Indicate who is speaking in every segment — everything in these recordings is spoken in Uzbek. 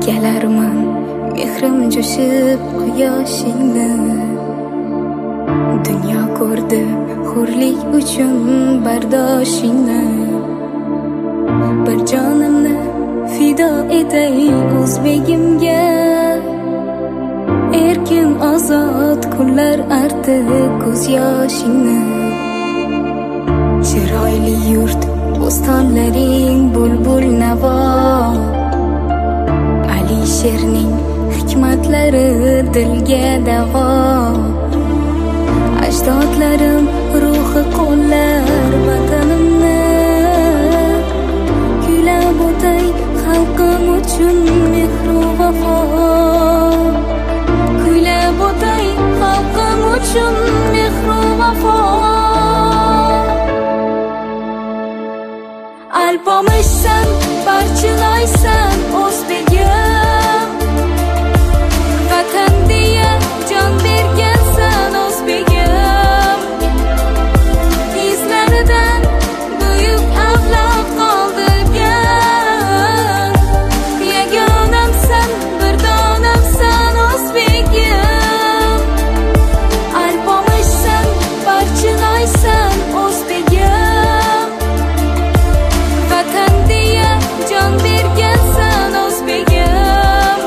Speaker 1: kelarman mehrim jo'shib quyoshingni. Dunyo ko'rdi hurlik uchun bardoshingni. Bir jonimni fido etay o'zbegimga. Erkin ozod kunlar artdi ko'z yoshingni. Chiroyli yurt bo'stonlaring bulbul navo. Alisherning hikmatlari dilga davo. Ajdodlarim ruhi qo'llar vatanimni. Kuylab o'tay xalqim uchun mehru vafo. Kuylab o'tay xalqim uchun mehru vafo. Alpomishsan, barchilaysan o'zbegim. Vatan deya jon bergansan o'zbegim. Izlaridan buyuk avlod qoldirgan. Yagonamsan, bir donamsan o'zbegim. Alpomishsan, barchilaysan o'zbegim. Vatan deya jon bergansan o'zbegim.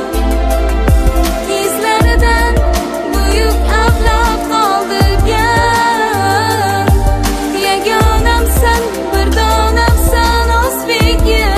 Speaker 1: Izlaridan buyuk avlod qoldirgan. Yagonamsan, bir donamsan o'zbegim.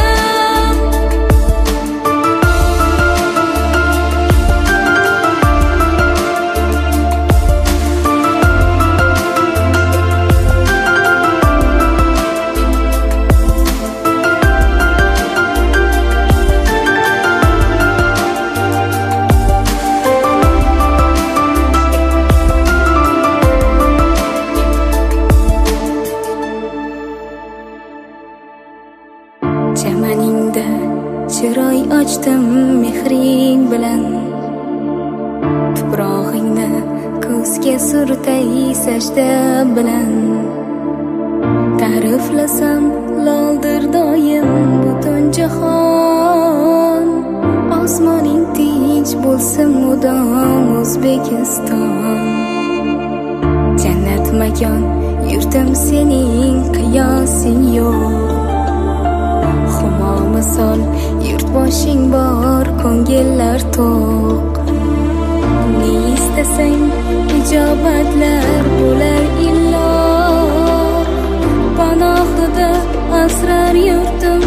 Speaker 1: Chamaningda chiroy ochdim mehring bilan. Tuprog'ingni ko'zga surtay sajda bilan. Ta'riflasam loldir doim butun jahon. Osmoning tinch bo'lsin mudom O'zbekiston. Jannat makon yurtim sening qiyosing yo'q. Humo misol yurtboshing bor ko'ngillar to'q. Ne istasang ijobatlar bo'lar illo. Panohida asrar yurtim